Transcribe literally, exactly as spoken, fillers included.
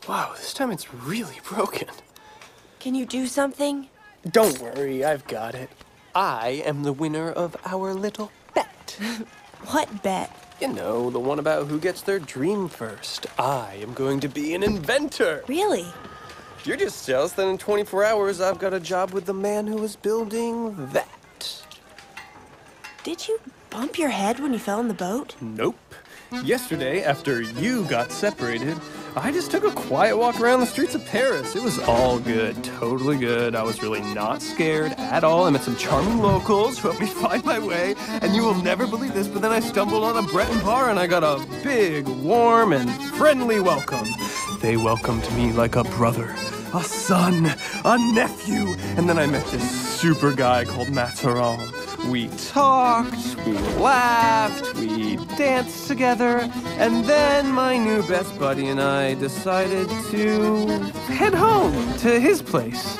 Wow, this time it's really broken. Can you do something? Don't worry, I've got it. I am the winner of our little bet. What bet? You know, the one about who gets their dream first. I am going to be an inventor. Really? You're just jealous that in twenty-four hours I've got a job with the man who was building that. Did you bump your head when you fell in the boat? Nope. Yesterday, after you got separated, I just took a quiet walk around the streets of Paris. It was all good, totally good. I was really not scared at all. I met some charming locals who helped me find my way. And you will never believe this, but then I stumbled on a Breton bar and I got a big, warm, and friendly welcome. They welcomed me like a brother, a son, a nephew. And then I met this super guy called Mathurin. We talked, we laughed, we danced together, and then my new best buddy and I decided to head home to his place.